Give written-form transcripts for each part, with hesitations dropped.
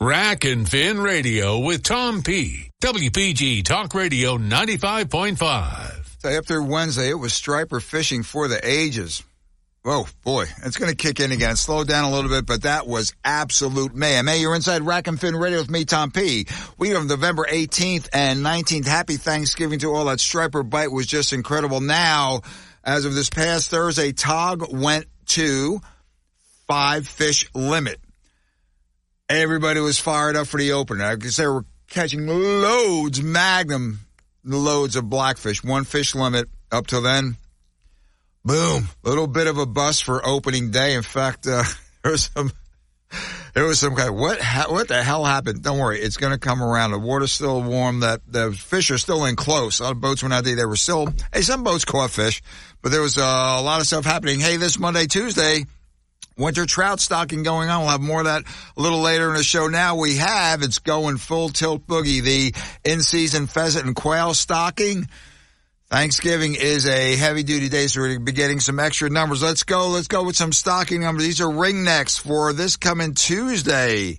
Rack and Fin Radio with Tom P. WPG Talk Radio 95.5. So after Wednesday, it was striper fishing for the ages. Oh, boy, it's going to kick in again. Slow down a little bit, but that was absolute mayhem. Hey, you're inside Rack and Fin Radio with me, Tom P. We have November 18th and 19th. Happy Thanksgiving to all. That striper bite was just incredible. Now, as of this past Thursday, Tog went to 5-fish limit. Everybody was fired up for the opener because they were catching loads, magnum loads of blackfish. 1 fish limit up till then. Boom. Little bit of a bust for opening day. In fact, there was some kind of, what the hell happened? Don't worry. It's going to come around. The water's still warm. The fish are still in close. A lot of boats went out there. They were still, some boats caught fish, but there was a lot of stuff happening. Hey, this Monday, Tuesday, winter trout stocking going on. We'll have more of that a little later in the show. Now it's going full tilt boogie. The in-season pheasant and quail stocking. Thanksgiving is a heavy-duty day, so we're going to be getting some extra numbers. Let's go with some stocking numbers. These are ringnecks for this coming Tuesday,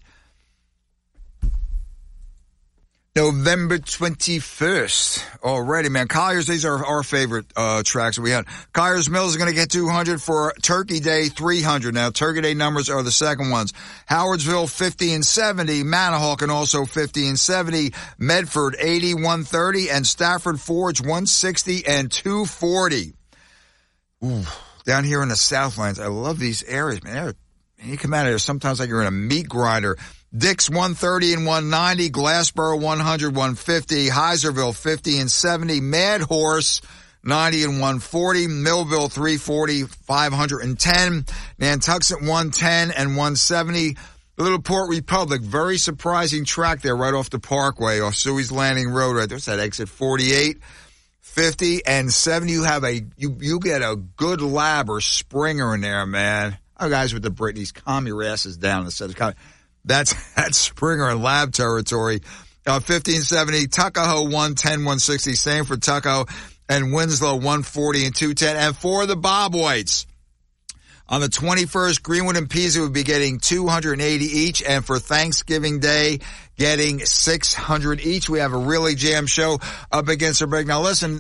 November 21st. Already, man. Colliers, these are our favorite tracks that we had. Colliers Mills is going to get 200 for Turkey Day, 300. Now, Turkey Day numbers are the second ones. Howardsville, 50 and 70. Manahawkin also 50 and 70. Medford, 80, 130. And Stafford Forge, 160 and 240. Ooh, down here in the Southlands, I love these areas, man. You come out of here sometimes like you're in a meat grinder. Dix 130 and 190, Glassboro 100, 150, Heiserville 50 and 70, Mad Horse 90 and 140, Millville 340, 510, Nantuxet 110 and 170, Little Port Republic, very surprising track there right off the Parkway, off Suey's Landing Road right there's that exit 48, 50 and 70. You have you get a good lab or springer in there, man. Oh, guys with the Britneys, calm your asses down instead of That's Springer and Lab territory. 1570, Tuckahoe 110, 160, same for Tuckahoe, and Winslow 140 and 210. And for the Bob Whites, on the 21st, Greenwood and Pisa would be getting 280 each, and for Thanksgiving Day, getting 600 each. We have a really jam show up against the break. Now listen,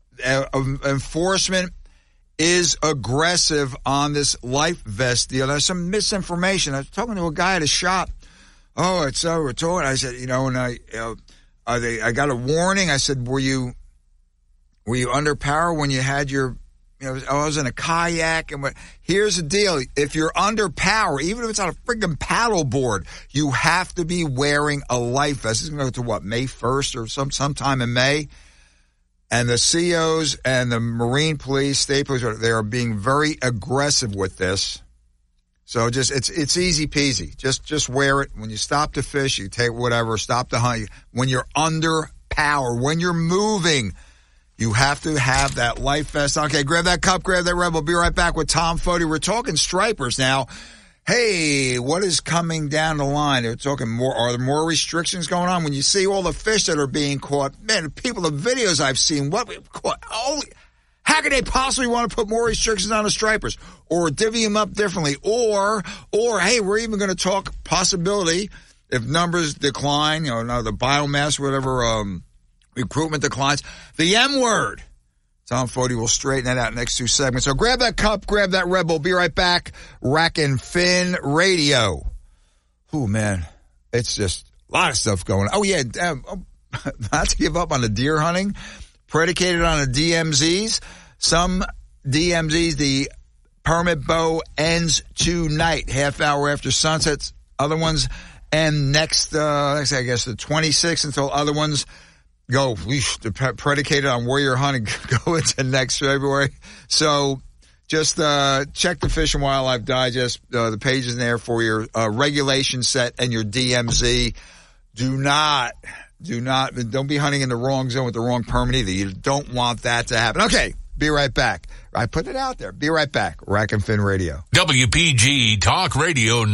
enforcement is aggressive on this life vest deal. There's some misinformation. I was talking to a guy at a shop. Oh, it's we're talking. I said, and I got a warning. I said, were you under power when you had your, I was in a kayak and what? Here's the deal. If you're under power, even if it's on a freaking paddle board, you have to be wearing a life vest. It's going to go to May 1st or sometime in May. And the COs and the Marine Police, State Police, they are being very aggressive with this. So it's easy peasy. Just wear it. When you stop to fish, you take whatever, stop to hunt. When you're under power, when you're moving, you have to have that life vest. Okay, grab that cup, grab that Rebel. Be right back with Tom Foti. We're talking stripers now. Hey, what is coming down the line? They're talking more. Are there more restrictions going on? When you see all the fish that are being caught, man, the videos I've seen, what we've caught, how could they possibly want to put more restrictions on the stripers or divvy them up differently? Or, hey, we're even going to talk possibility if numbers decline, the biomass, whatever, recruitment declines, the M word. Tom Foti will straighten that out next 2 segments. So grab that cup, grab that Rebel. Be right back. Rack and Fin Radio. Oh, man. It's just a lot of stuff going on. Oh, yeah. Not to give up on the deer hunting. Predicated on the DMZs. Some DMZs, the permit bow ends tonight, half hour after sunset. Other ones end next, I guess, the 26th until other ones go, predicated on where you're hunting, go into next February. So just check the Fish and Wildlife Digest, the pages in there for your regulation set and your DMZ. Don't be hunting in the wrong zone with the wrong permit either. You don't want that to happen. Okay, be right back. I put it out there. Be right back. Rack and Fin Radio. WPG Talk Radio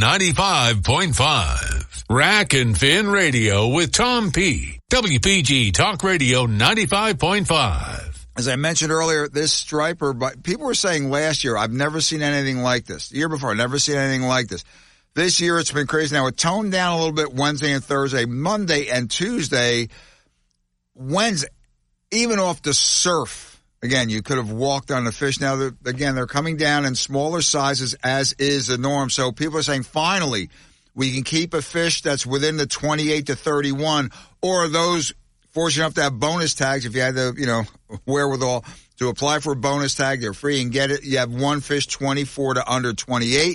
95.5. Rack and Fin Radio with Tom P. WPG Talk Radio 95.5. As I mentioned earlier, this striper, but people were saying last year, I've never seen anything like this. The year before, I've never seen anything like this. This year it's been crazy. Now it toned down a little bit Wednesday and Thursday. Monday and Tuesday, Wednesday, even off the surf. Again, you could have walked on the fish. Now, they're coming down in smaller sizes, as is the norm. So people are saying, finally, we can keep a fish that's within the 28 to 31, or those fortunate enough to have bonus tags. If you had the, wherewithal to apply for a bonus tag, they're free and get it. You have one fish 24 to under 28.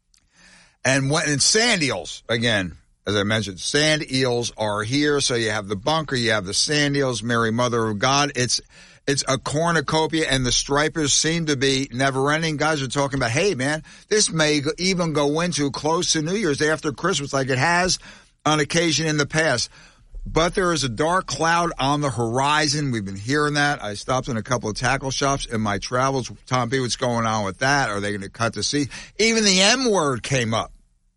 And sand eels, again, as I mentioned, sand eels are here. So you have the bunker, you have the sand eels, Mary Mother of God. It's a cornucopia, and the stripers seem to be never ending. Guys are talking about, hey man, this may even go into close to New Year's Day after Christmas, like it has on occasion in the past. But there is a dark cloud on the horizon. We've been hearing that. I stopped in a couple of tackle shops in my travels. Tom P., what's going on with that? Are they going to cut the sea? Even the M word came up.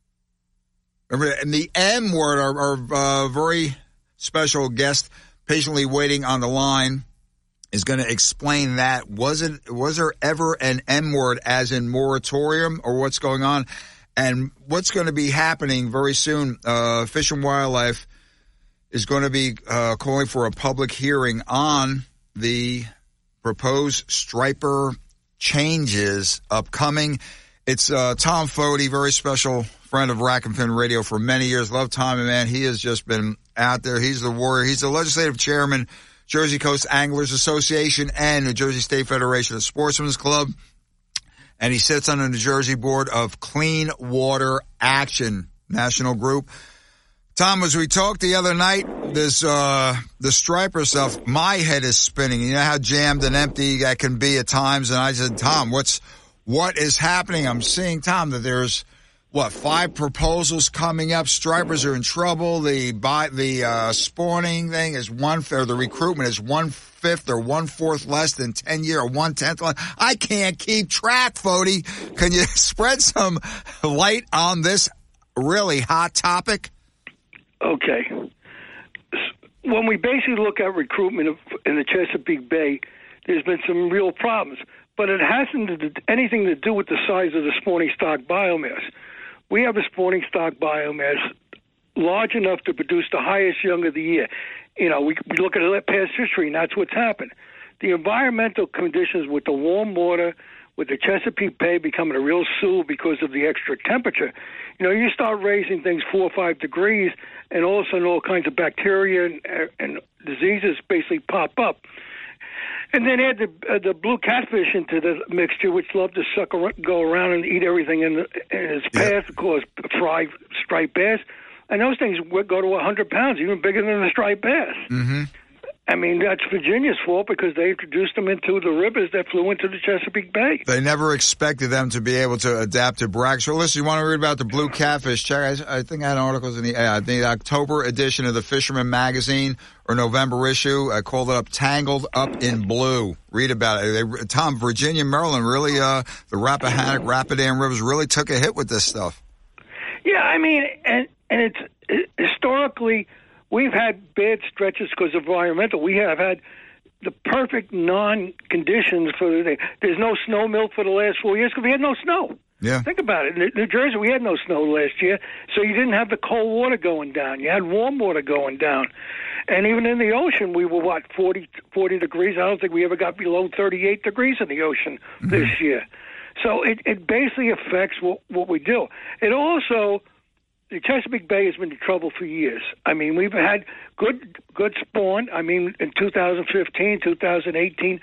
And the M word, our very special guest, patiently waiting on the line, is going to explain that. Was there ever an M word, as in moratorium, or what's going on? And what's going to be happening very soon? Fish and Wildlife is going to be calling for a public hearing on the proposed striper changes upcoming. It's Tom Foti, very special friend of Rack and Fin Radio for many years. Love Tommy, man. He has just been out there. He's the warrior. He's the legislative chairman, Jersey Coast Anglers Association and New Jersey State Federation of Sportsmen's Club. And he sits on the New Jersey Board of Clean Water Action National Group. Tom, as we talked the other night, the striper stuff, my head is spinning. You know how jammed and empty that can be at times. And I said, Tom, what is happening? I'm seeing, Tom, that there's 5 proposals coming up. Stripers are in trouble. The spawning thing is 1/5, the recruitment is 1/5 or 1/4 less than 10-year or 1/10 less. I can't keep track, Foti. Can you spread some light on this really hot topic? Okay. When we basically look at recruitment in the Chesapeake Bay, there's been some real problems. But it hasn't anything to do with the size of the spawning stock biomass. We have a spawning stock biomass large enough to produce the highest young of the year. We look at past history, and that's what's happened. The environmental conditions with the warm water, with the Chesapeake Bay becoming a real Sioux because of the extra temperature, you start raising things 4 or 5 degrees, and all of a sudden all kinds of bacteria and diseases basically pop up. And then add the blue catfish into the mixture, which love to go around and eat everything in its path, of course, fry striped bass. And those things go to 100 pounds, even bigger than the striped bass. Mm-hmm. I mean, that's Virginia's fault because they introduced them into the rivers that flew into the Chesapeake Bay. They never expected them to be able to adapt to brackish. So listen, you want to read about the blue catfish? Check. I think I had articles in the October edition of the Fisherman Magazine or November issue. I called it up, Tangled Up in Blue. Read about it. Tom, Virginia, Maryland, really, the Rappahannock, Rapidan rivers really took a hit with this stuff. Yeah, I mean, and it's historically, we've had bad stretches because of environmental. We have had the perfect non-conditions for the day. There's no snow melt for the last 4 years because we had no snow. Yeah. Think about it. In New Jersey, we had no snow last year, so you didn't have the cold water going down. You had warm water going down. And even in the ocean, we were, 40 degrees? I don't think we ever got below 38 degrees in the ocean this year. So it basically affects what we do. It also... The Chesapeake Bay has been in trouble for years. I mean, we've had good spawn. I mean, in 2015, 2018,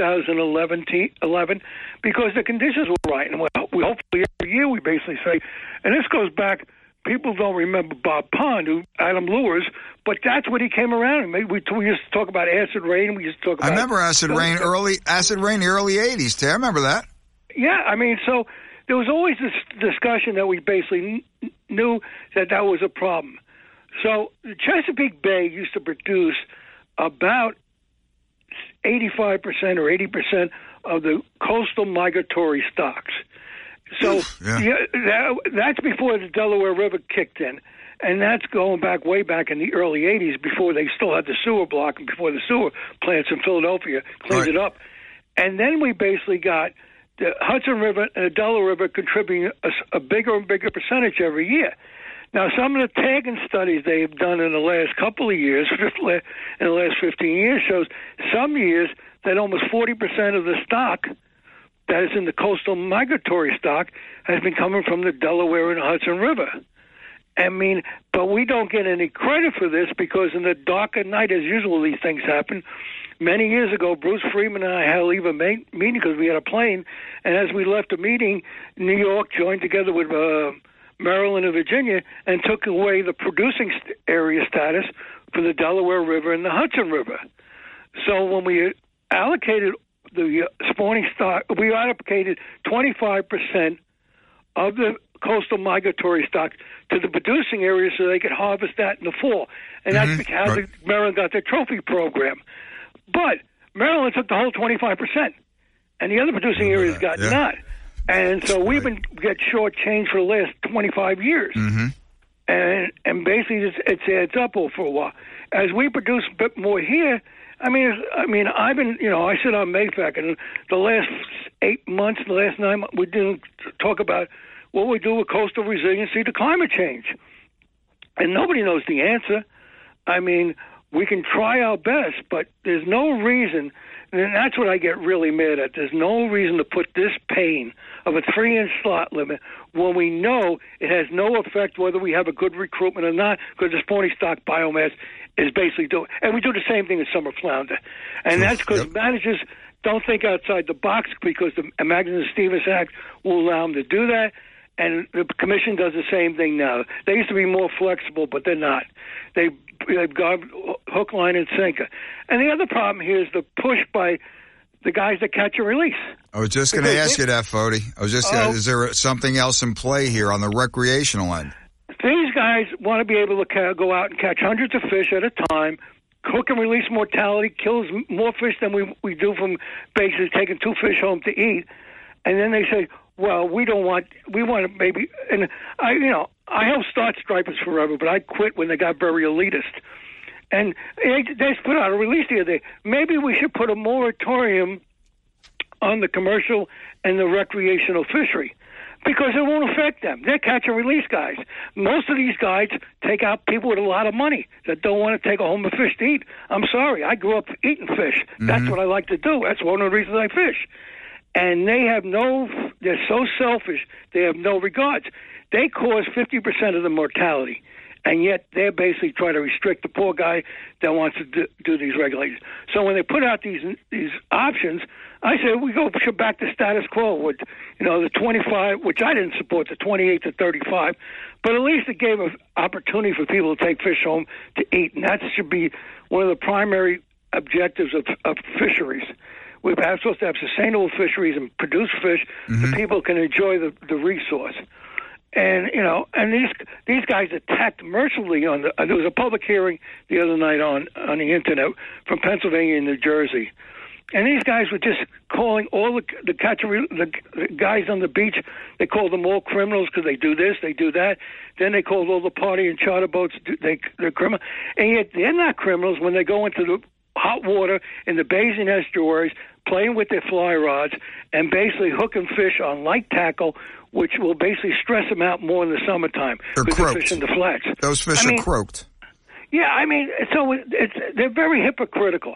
2011, because the conditions were right. And we hopefully every year we basically say, and this goes back, people don't remember Bob Pond, Adam Lewis, but that's what he came around. And we used to talk about acid rain. We used to talk about. I remember acid rain, the early '80s. Too. I remember that. Yeah, I mean, so. There was always this discussion that we basically knew that was a problem. So the Chesapeake Bay used to produce about 85% or 80% of the coastal migratory stocks. So that's before the Delaware River kicked in. And that's going back way back in the early 80s before they still had the sewer block and before the sewer plants in Philadelphia cleaned it up. And then we basically got the Hudson River and the Delaware River contributing a bigger and bigger percentage every year. Now, some of the tagging studies they've done in the last couple of years, in the last 15 years, shows some years that almost 40% of the stock that is in the coastal migratory stock has been coming from the Delaware and Hudson River. I mean, but we don't get any credit for this because in the dark of night, as usual, these things happen. Many years ago, Bruce Freeman and I had to leave a meeting because we had a plane, and as we left the meeting, New York joined together with Maryland and Virginia and took away the producing area status for the Delaware River and the Hudson River. So when we allocated the spawning stock, we allocated 25% of the coastal migratory stock to the producing areas so they could harvest that in the fall. And that's how Maryland got their trophy program. But Maryland took the whole 25%, and the other producing areas got not. And so we've been get shortchanged for the last 25 years. And basically it adds up for a while. As we produce a bit more here, I mean, I've been, I sit on MAFAC, and the last 8 months, the last 9 months, we didn't talk about what we do with coastal resiliency to climate change. And nobody knows the answer. I mean, we can try our best, but there's no reason, and that's what I get really mad at. There's no reason to put this pain of a 3-inch slot limit when we know it has no effect whether we have a good recruitment or not, because the spawning stock biomass is basically doing. And we do the same thing in summer flounder. And that's because managers don't think outside the box, because the Magnuson-Stevens Act will allow them to do that. And the commission does the same thing now. They used to be more flexible, but they're not. They've got hook, line, and sinker. And the other problem here is the push by the guys that catch and release. I was just going to ask you that, Fody. Is there something else in play here on the recreational end? These guys want to be able to go out and catch hundreds of fish at a time. Hook and release mortality kills more fish than we do from basically taking 2 fish home to eat. And then they say, well, we want to maybe, and I helped start Stripers Forever, but I quit when they got very elitist. And they just put out a release the other day. Maybe we should put a moratorium on the commercial and the recreational fishery, because it won't affect them. They're catch and release guys. Most of these guys take out people with a lot of money that don't want to take a home of fish to eat. I'm sorry, I grew up eating fish. That's what I like to do. That's one of the reasons I fish. And they're so selfish, they have no regards. They cause 50% of the mortality, and yet they're basically trying to restrict the poor guy that wants to do these regulations. So when they put out these options, I said we go back to status quo with, the 25, which I didn't support, the 28 to 35, but at least it gave an opportunity for people to take fish home to eat, and that should be one of the primary objectives of fisheries. We're supposed to have sustainable fisheries and produce fish so people can enjoy the resource. And and these guys attacked mercilessly there was a public hearing the other night on the internet from Pennsylvania and New Jersey, and these guys were just calling all the guys on the beach. They called them all criminals because they do this, they do that. Then they called all the party and charter boats they're criminal, and yet they're not criminals when they go into the hot water in the bays and estuaries, playing with their fly rods, and basically hooking fish on light tackle, which will basically stress them out more in the summertime. They're croaked. Fish in the flats. Those fish are croaked. Yeah, so they're very hypocritical.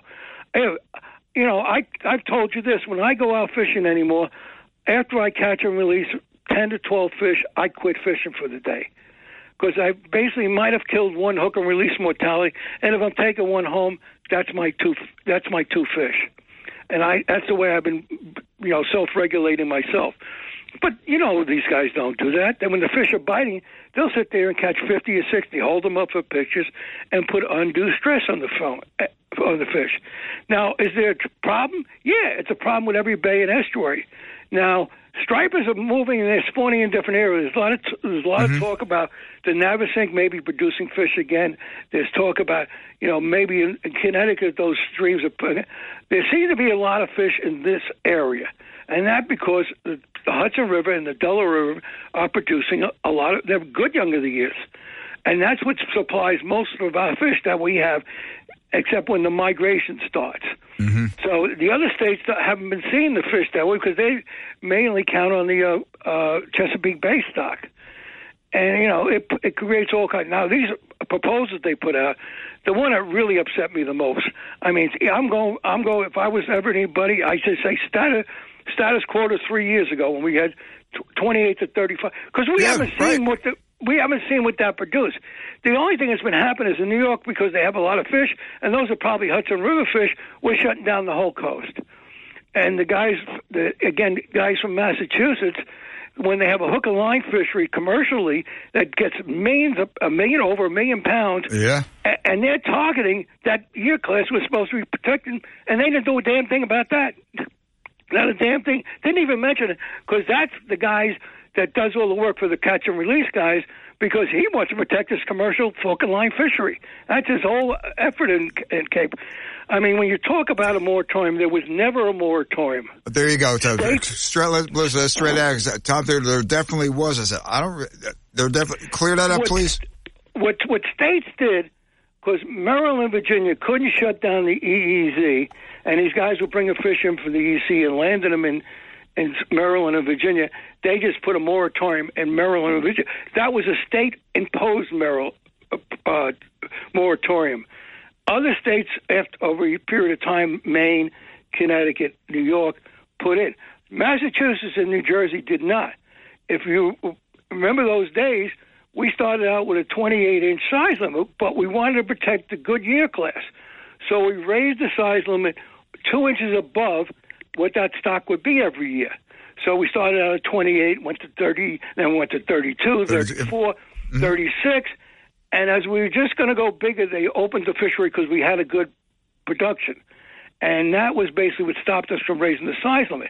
I've told you this. When I go out fishing anymore, after I catch and release 10 to 12 fish, I quit fishing for the day. Because I basically might have killed one hook and release mortality, and if I'm taking one home, that's my two fish. And that's the way I've been, self-regulating myself. But, these guys don't do that. And when the fish are biting, they'll sit there and catch 50 or 60, hold them up for pictures, and put undue stress on the fish. Now, is there a problem? Yeah, it's a problem with every bay and estuary. Now, stripers are moving and they're spawning in different areas. There's a lot of talk about the Navesink maybe producing fish again. There's talk about, maybe in Connecticut those streams are. There seem to be a lot of fish in this area, and that because the Hudson River and the Delaware River are producing a lot of. They're good young of the years, and that's what supplies most of our fish that we have except when the migration starts. Mm-hmm. So the other states haven't been seeing the fish that way because they mainly count on the Chesapeake Bay stock. And, it creates all kinds. Now, these proposals they put out, the one that really upset me the most, I mean, I'm going, if I was ever anybody, I should say status quo to 3 years ago when we had 28 to 35. Because we haven't seen what that produced. The only thing that's been happening is in New York, because they have a lot of fish, and those are probably Hudson River fish, we're shutting down the whole coast. And the guys from Massachusetts, when they have a hook and line fishery commercially that gets over a million pounds, and they're targeting that year class we're supposed to be protecting, and they didn't do a damn thing about that. Not a damn thing. Didn't even mention it, because that's the guys that does all the work for the catch and release guys, because he wants to protect his commercial hook and line fishery. That's his whole effort in Cape. I mean, when you talk about a moratorium, there was never a moratorium. There you go, Tom. Straight out. Tom, there definitely was. I said, they're definitely, clear that up, please. What states did, because Maryland and Virginia couldn't shut down the EEZ, and these guys were bringing fish in from the EC and landing them in Maryland and Virginia. They just put a moratorium in Maryland and Virginia. That was a state-imposed moratorium. Other states, over a period of time, Maine, Connecticut, New York, put in. Massachusetts and New Jersey did not. If you remember those days, we started out with a 28-inch size limit, but we wanted to protect the good year class. So we raised the size limit 2 inches above what that stock would be every year. So we started out at 28, went to 30, then went to 32, 34, 36. And as we were just going to go bigger, they opened the fishery because we had a good production. And that was basically what stopped us from raising the size limit.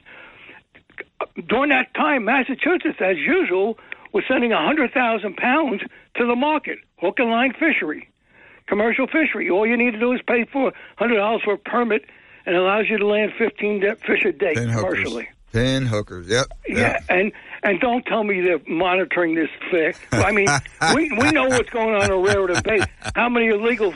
During that time, Massachusetts, as usual, was sending 100,000 pounds to the market, hook and line fishery, commercial fishery. All you need to do is pay for $100 for a permit, and it allows you to land 15 fish a day commercially. 10 hookers, yep. Yeah, and don't tell me they're monitoring this fish. I mean, we know what's going on in Raritan Bay. How many illegal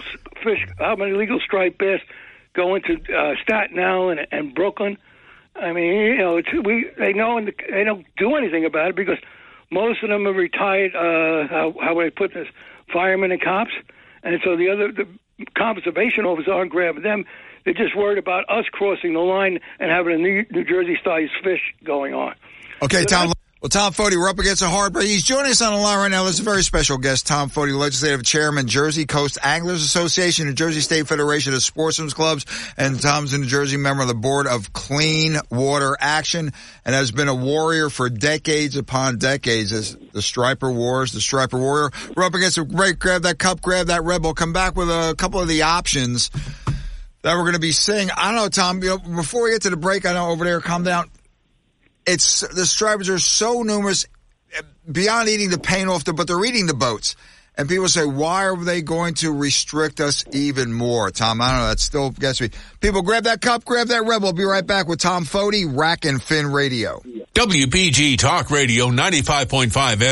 striped bass go into Staten Island and Brooklyn? I mean, they know, and they don't do anything about it because most of them are retired, how would I put this, firemen and cops. And so the conservation officers aren't grabbing them. They're just worried about us crossing the line and having a New Jersey-sized fish going on. Okay, Tom. Well, Tom Foti, we're up against a hard break. He's joining us on the line right now. This is a very special guest, Tom Foti, Legislative Chairman, Jersey Coast Anglers Association, New Jersey State Federation of Sportsmen's Clubs, and Tom's a New Jersey member of the board of Clean Water Action, and has been a warrior for decades upon decades as the Striper Wars, the Striper Warrior. We're up against a break. Grab that cup, grab that Red Bull. Come back with a couple of the options that we're going to be seeing. I don't know, Tom, before we get to the break, I know over there, calm down. The stripers are so numerous, beyond eating the paint off but they're eating the boats. And people say, why are they going to restrict us even more? Tom, I don't know. That still gets me. People, grab that cup, grab that Red Bull. We'll be right back with Tom Foti, Rack and Fin Radio. WPG Talk Radio 95.5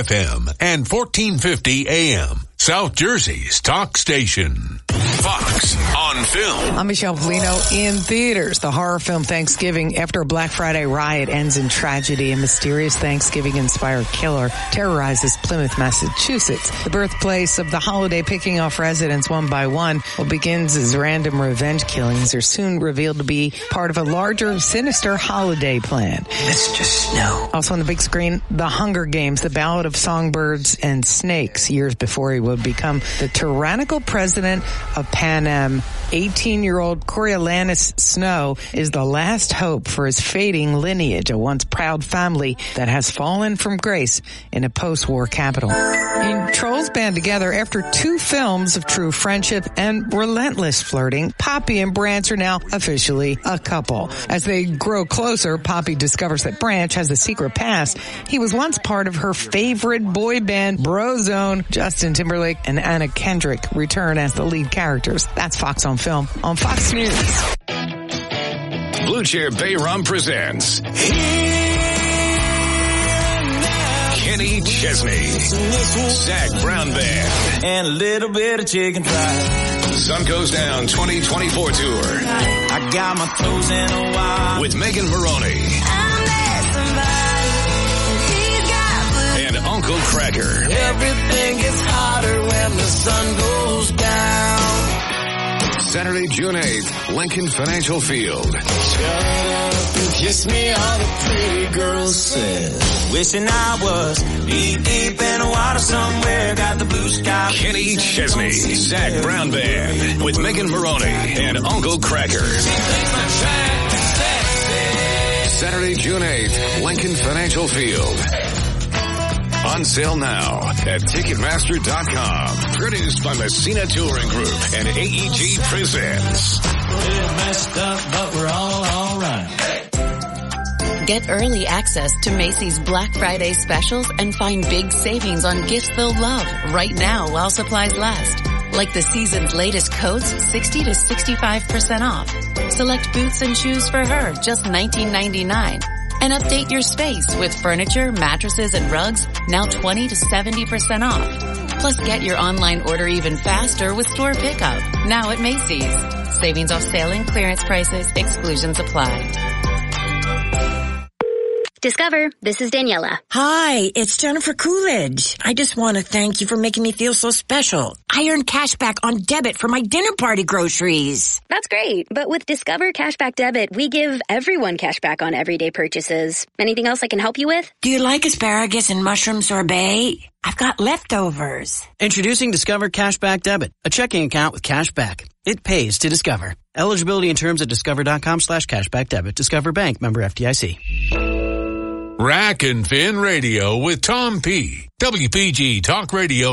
FM and 1450 AM. South Jersey's talk station. Fox on Film. I'm Michelle Polino. In theaters, the horror film Thanksgiving after a Black Friday riot ends in tragedy. A mysterious Thanksgiving-inspired killer terrorizes Plymouth, Massachusetts, the birthplace of the holiday, picking off residents one by one. What begins as random revenge killings are soon revealed to be part of a larger, sinister holiday plan. Mr. Snow. Also on the big screen, The Hunger Games, the Ballad of Songbirds and Snakes, years before he would become the tyrannical president of Pan Am. 18-year-old Coriolanus Snow is the last hope for his fading lineage, a once proud family that has fallen from grace in a post-war capital. Trolls band together after 2 films of true friendship and relentless flirting. Poppy and Branch are now officially a couple. As they grow closer, Poppy discovers that Branch has a secret past. He was once part of her favorite boy band, Brozone. Justin Timberlake and Anna Kendrick return as the lead characters. That's Fox on Film on Fox News. Blue Chair Bay Rum presents Kenny Chesney, Zach Brown Band, and a little bit of chicken fried. Sun Goes Down 2024 tour. I got my toes in a wire. With Megan Maroney. And Uncle Cracker. Everything gets hotter when the sun goes down. Saturday, June 8th, Lincoln Financial Field. Shut up and kiss me, all the pretty girls said. Wishing I was deep in the water somewhere. Got the blue sky. Kenny Chesney, Zach Brown Band. With Megan Maroney and Uncle Cracker. Saturday, June 8th, Lincoln Financial Field. On sale now at Ticketmaster.com. Produced by Messina Touring Group and AEG Presents. We're messed up, but we're all right. Get early access to Macy's Black Friday specials and find big savings on gifts they'll love right now while supplies last. Like the season's latest coats, 60 to 65% off. Select boots and shoes for her, just $19.99. And update your space with furniture, mattresses, and rugs, now 20 to 70% off. Plus, get your online order even faster with store pickup, now at Macy's. Savings off sale and clearance prices. Exclusions apply. Discover, this is Daniela. Hi, it's Jennifer Coolidge. I just want to thank you for making me feel so special. I earned cash back on debit for my dinner party groceries. That's great, but with Discover Cashback Debit, we give everyone cash back on everyday purchases. Anything else I can help you with? Do you like asparagus and mushroom sorbet? I've got leftovers. Introducing Discover Cashback Debit, a checking account with cash back. It pays to Discover. Eligibility and terms at discover.com/cashback debit. Discover Bank, member FDIC. Rack and Fin Radio with Tom P. WPG Talk Radio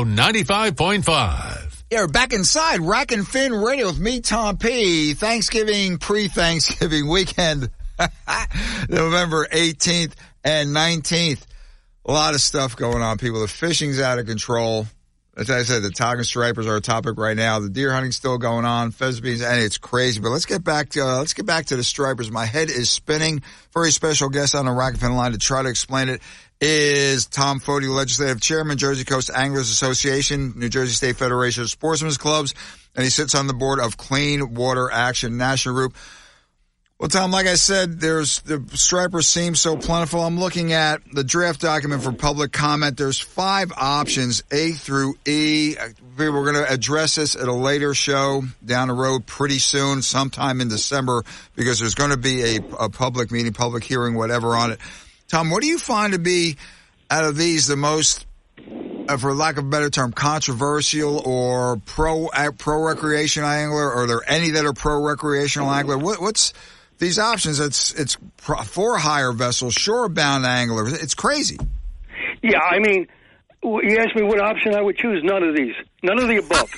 95.5. Yeah, we're back inside Rack and Fin Radio with me, Tom P. Thanksgiving, pre-Thanksgiving weekend, November 18th and 19th. A lot of stuff going on, people. The fishing's out of control. As I said, the tog and stripers are a topic right now. The deer hunting's still going on. Pheasants, and it's crazy. But let's get back to the stripers. My head is spinning. Very special guest on the Rack and Fin line to try to explain it is Tom Foti, Legislative Chairman, Jersey Coast Anglers Association, New Jersey State Federation of Sportsmen's Clubs, and he sits on the board of Clean Water Action National Group. Well, Tom, like I said, the stripers seem so plentiful. I'm looking at the draft document for public comment. There's 5 options, A through E. We're going to address this at a later show down the road pretty soon, sometime in December, because there's going to be a public meeting, public hearing, whatever on it. Tom, what do you find to be, out of these, the most, for lack of a better term, controversial or pro-recreation angler? Are there any that are pro-recreational angler? What's these options? It's for hire vessels, shore-bound anglers. It's crazy. Yeah, I mean, you asked me what option I would choose. None of these. None of the above.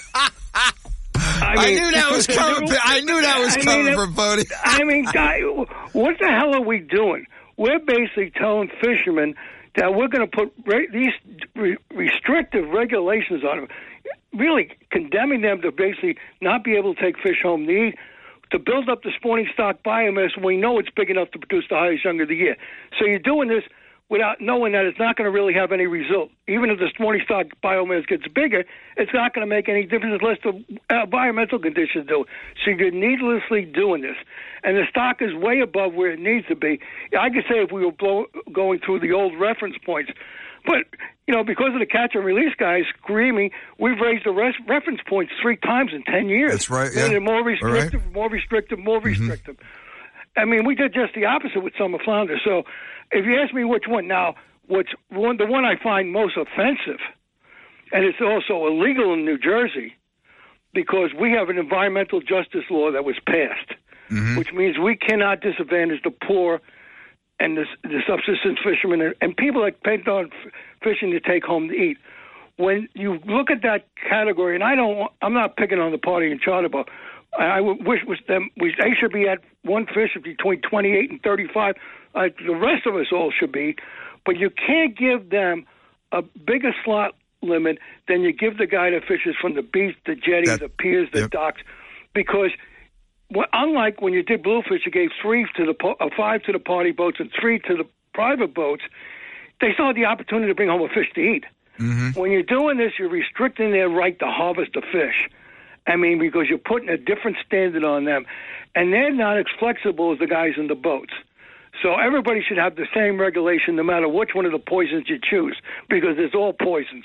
I knew that was coming. I knew that was coming from Bodie. I mean, guy, what the hell are we doing? We're basically telling fishermen that we're going to put these restrictive regulations on them, really condemning them to basically not be able to take fish home to eat, to build up the spawning stock biomass when we know it's big enough to produce the highest young of the year. So you're doing this without knowing that it's not going to really have any result. Even if the spawning stock biomass gets bigger, it's not going to make any difference unless the environmental conditions do it. So you're needlessly doing this. And the stock is way above where it needs to be. I could say if we were going through the old reference points. But, you know, because of the catch and release guys screaming, we've raised the reference points 3 times in 10 years. That's right, yeah. They're more restrictive, right. more restrictive, more restrictive. I mean, we did just the opposite with summer flounder. So if you ask me which one, now, the one I find most offensive, and it's also illegal in New Jersey, because we have an environmental justice law that was passed, which means we cannot disadvantage the poor and the subsistence fishermen and people that depend on fishing to take home to eat. When you look at that category, and I'm not picking on the party in charter, but I wish they should be at one fish between 28 and 35. The rest of us all should be, but you can't give them a bigger slot limit than you give the guy that fishes from the beach, the jetty, the piers, the docks, because unlike when you did bluefish, you gave 5 to the party boats and 3 to the private boats. They still had the opportunity to bring home a fish to eat. When you're doing this, you're restricting their right to harvest the fish. I mean, because you're putting a different standard on them. And they're not as flexible as the guys in the boats. So everybody should have the same regulation no matter which one of the poisons you choose, because it's all poisons.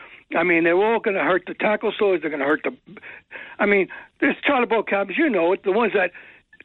I mean, they're all going to hurt the tackle stores. They're going to hurt the... I mean, there's charter boat captains, you know it, the ones that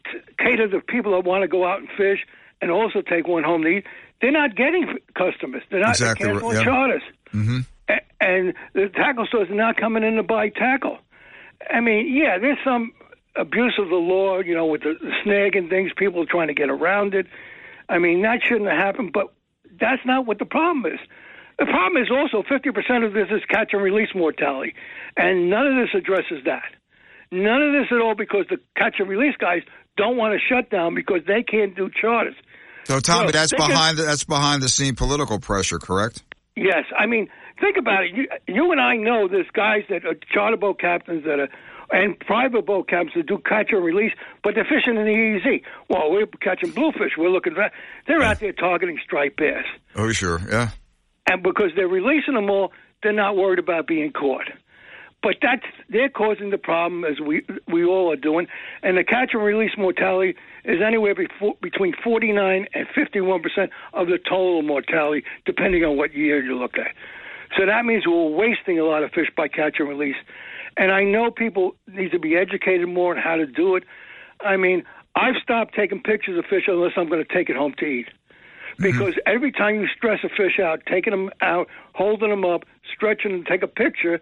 cater to people that want to go out and fish and also take one home to eat. They're not getting customers. They're not canceling charters. Mm-hmm. And the tackle stores are not coming in to buy tackle. I mean, yeah, there's some abuse of the law, you know, with the snag and things. People are trying to get around it. I mean, that shouldn't have happened, but that's not what the problem is. The problem is also 50% of this is catch and release mortality, and none of this addresses that. None of this at all, because the catch and release guys don't want to shut down because they can't do charters. So, Tommy, that's behind the scene political pressure, correct? Yes. I mean, think about it. You and I know there's guys that are charter boat captains that are, and private boat captains that do catch and release, but they're fishing in the EEZ. Well, we're catching bluefish. We're looking for... They're out there targeting striped bass. Oh, sure, yeah. And because they're releasing them all, they're not worried about being caught. But they're causing the problem, as we all are doing. And the catch and release mortality is anywhere between 49 and 51% of the total mortality, depending on what year you look at. So that means we're wasting a lot of fish by catch and release. And I know people need to be educated more on how to do it. I mean, I've stopped taking pictures of fish unless I'm going to take it home to eat. Because every time you stress a fish out, taking them out, holding them up, stretching them, take a picture,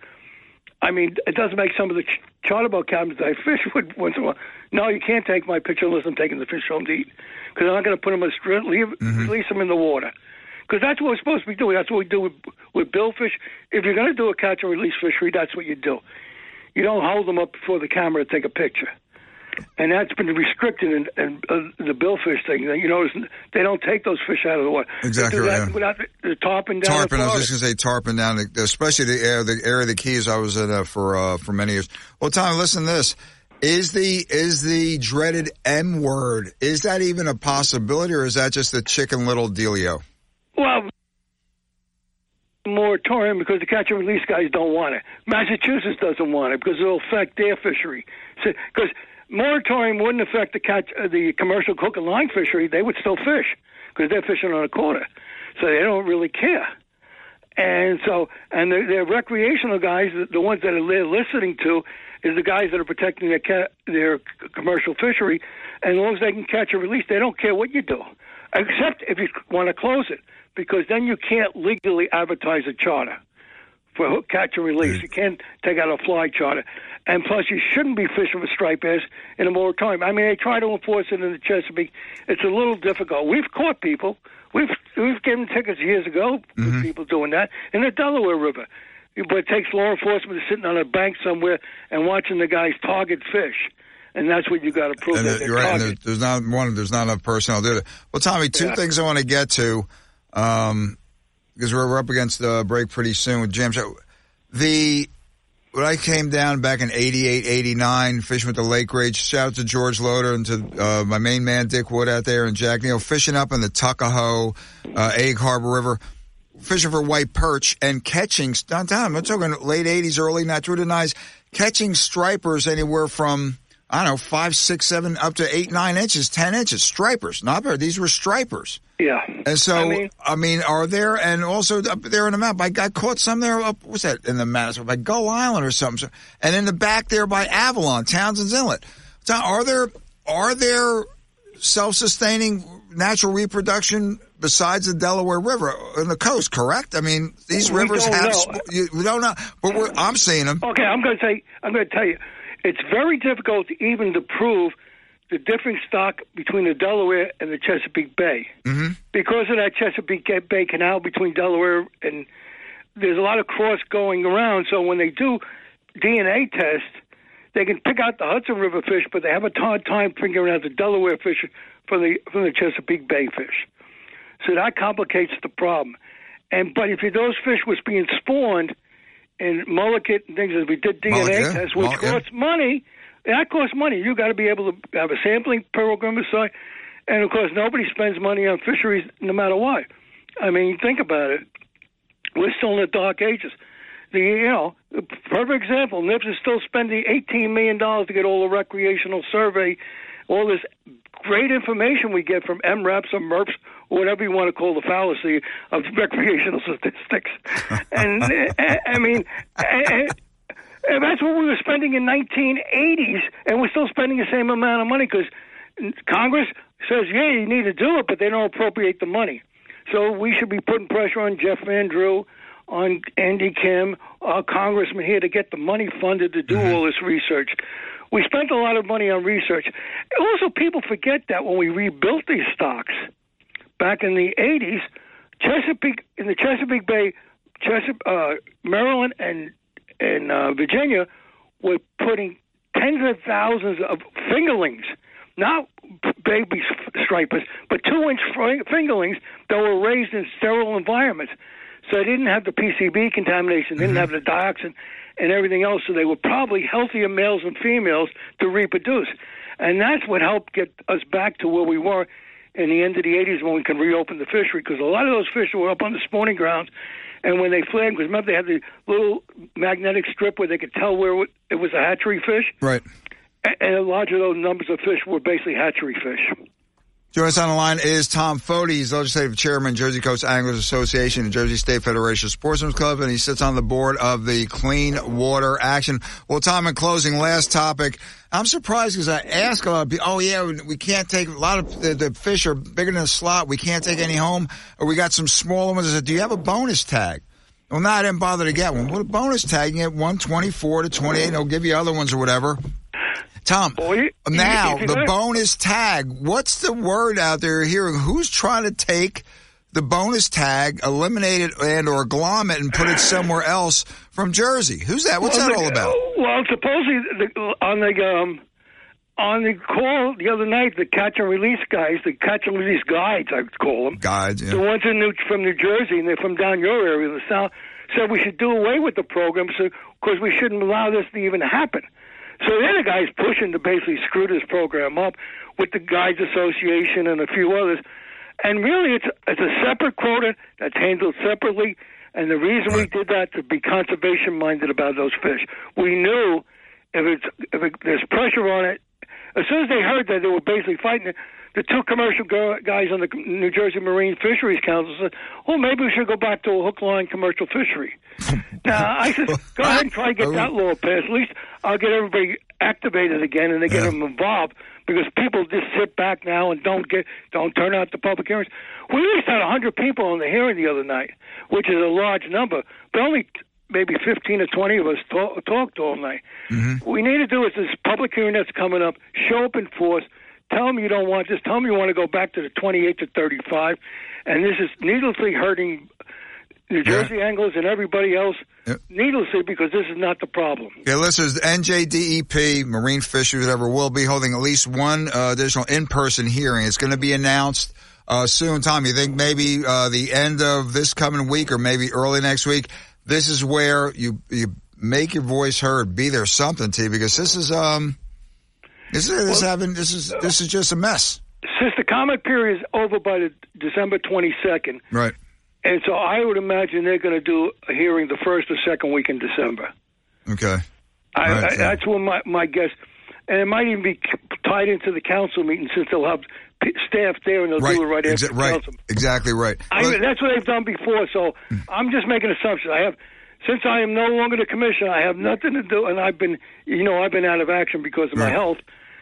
I mean, it doesn't make some of the charter boat captains that I fish with once in a while. No, you can't take my picture unless I'm taking the fish home to eat. Because I'm not going to put them on the strip, release them in the water. Because that's what we're supposed to be doing. That's what we do with billfish. If you're going to do a catch and release fishery, that's what you do. You don't hold them up before the camera to take a picture. And that's been restricted in the billfish thing. You notice they don't take those fish out of the water. Exactly right. Without the tarpon down. Tarpon, I was just going to say tarpon down, especially the area of the Keys I was in for many years. Well, Tom, listen to this. Is the dreaded M word, is that even a possibility, or is that just the Chicken Little dealio? Well, moratorium because the catch and release guys don't want it. Massachusetts doesn't want it because it'll affect their fishery. Because moratorium wouldn't affect the commercial hook and line fishery. They would still fish because they're fishing on a quota, so they don't really care. And so, and the recreational guys, the ones that they're listening to, is the guys that are protecting their commercial fishery. And as long as they can catch and release, they don't care what you do, except if you want to close it, because then you can't legally advertise a charter for hook, catch, and release. You can't take out a fly charter. And plus, you shouldn't be fishing for striped bass in a moratorium. I mean, they try to enforce it in the Chesapeake. It's a little difficult. We've caught people. We've given tickets years ago for people doing that in the Delaware River. But it takes law enforcement sitting on a bank somewhere and watching the guys target fish. And that's what you got to prove. And you're right. And there's not enough personnel to do it. Well, Tommy, two things I want to get to, because we're up against the break pretty soon with James. When I came down back in 88, 89, fishing with the Lake Rage, shout out to George Loader and to my main man Dick Wood out there and Jack Neal, fishing up in the Tuckahoe, Egg Harbor River, fishing for white perch and catching, I'm talking late 80s, early 90s, catching stripers anywhere from, 5, 6, 7, up to 8, 9 inches, 10 inches, stripers, not better. These were stripers. Yeah. And so, I mean, are there, and also up there in the mount, I caught some there, what's that, in the Madison, by Gull Island or something, and in the back there by Avalon, Townsend's Inlet. So are there self-sustaining natural reproduction besides the Delaware River on the coast, correct? I mean, these rivers we don't know, but I'm seeing them. Okay, I'm going to tell you, it's very difficult even to prove the different stock between the Delaware and the Chesapeake Bay. Mm-hmm. Because of that Chesapeake Bay Canal between Delaware and there's a lot of cross going around, so when they do DNA tests, they can pick out the Hudson River fish, but they have a hard time figuring out the Delaware fish from the Chesapeake Bay fish. So that complicates the problem. But if those fish was being spawned in mulligat and things, as we did DNA tests, which costs money, that costs money. You got to be able to have a sampling program aside, and of course nobody spends money on fisheries no matter what. I mean, think about it. We're still in the dark ages. perfect example. NIPS is still spending $18 million to get all the recreational survey, all this great information we get from MREPs or MERPs, or whatever you want to call the fallacy of recreational statistics. And I mean, and that's what we were spending in 1980s, and we're still spending the same amount of money because Congress says, yeah, you need to do it, but they don't appropriate the money. So we should be putting pressure on Jeff Van Drew, on Andy Kim, our congressman here, to get the money funded to do all this research. We spent a lot of money on research. Also, people forget that when we rebuilt these stocks back in the 80s, in the Chesapeake Bay, Maryland and Virginia were putting tens of thousands of fingerlings, not baby stripers, but 2-inch fingerlings that were raised in sterile environments. So they didn't have the PCB contamination, didn't have the dioxin and everything else, so they were probably healthier males and females to reproduce. And that's what helped get us back to where we were in the end of the 80s when we can reopen the fishery, because a lot of those fish were up on the spawning grounds, and when they flagged, because remember they had the little magnetic strip where they could tell where it was a hatchery fish? Right. And a large of those numbers of fish were basically hatchery fish. Joining us on the line is Tom Foti. He's legislative chairman, Jersey Coast Anglers Association and Jersey State Federation Sportsman's Club, and he sits on the board of the Clean Water Action. Well, Tom, in closing, last topic. I'm surprised because I ask a lot of people, oh, yeah, we can't take, a lot of the fish are bigger than a slot. We can't take any home. Or we got some smaller ones. I said, do you have a bonus tag? Well, no, I didn't bother to get one. What a bonus tag? You get 124 to 28, and they'll give you other ones or whatever. Tom, now the bonus tag, what's the word out there hearing? Who's trying to take the bonus tag, eliminate it and or glom it and put it somewhere else from Jersey? Who's that? What's that all about? Well, supposedly on the call the other night, the catch and release guys, the catch and release guides, I would call them. Guides, yeah. The ones from New Jersey, and they're from down your area, the South, said we should do away with the program because we shouldn't allow this to even happen. So they're the guys pushing to basically screw this program up with the Guides Association and a few others. And really, it's a separate quota that's handled separately. And the reason we did that to be conservation-minded about those fish. We knew if there's pressure on it, as soon as they heard that they were basically fighting it, the two commercial guys on the New Jersey Marine Fisheries Council said, well, maybe we should go back to a hook line commercial fishery. Now, I said, go ahead and try to get that law passed. At least I'll get everybody activated again and they get them involved, because people just sit back now and don't turn out to public hearings. We at least had 100 people on the hearing the other night, which is a large number, but only maybe 15 or 20 of us talked all night. What we need to do is this public hearing that's coming up, show up in force. Tell them you don't want this. Tell them you want to go back to the 28 to 35. And this is needlessly hurting New Jersey anglers and everybody else needlessly, because this is not the problem. Yeah, listeners, the NJDEP, Marine Fisheries, whatever, will be holding at least one additional in-person hearing. It's going to be announced soon. Tom, you think maybe the end of this coming week or maybe early next week? This is where you make your voice heard. Be there something, T, because this is This is just a mess. Since the comment period is over by the December 22nd, right? And so I would imagine they're going to do a hearing the first or second week in December. Okay, that's when my guess, and it might even be tied into the council meeting since they'll have staff there and they'll do it right after the council. Exactly right. That's what they've done before. So I'm just making assumptions. Since I am no longer the commissioner, I have nothing to do, and I've been out of action because of my health.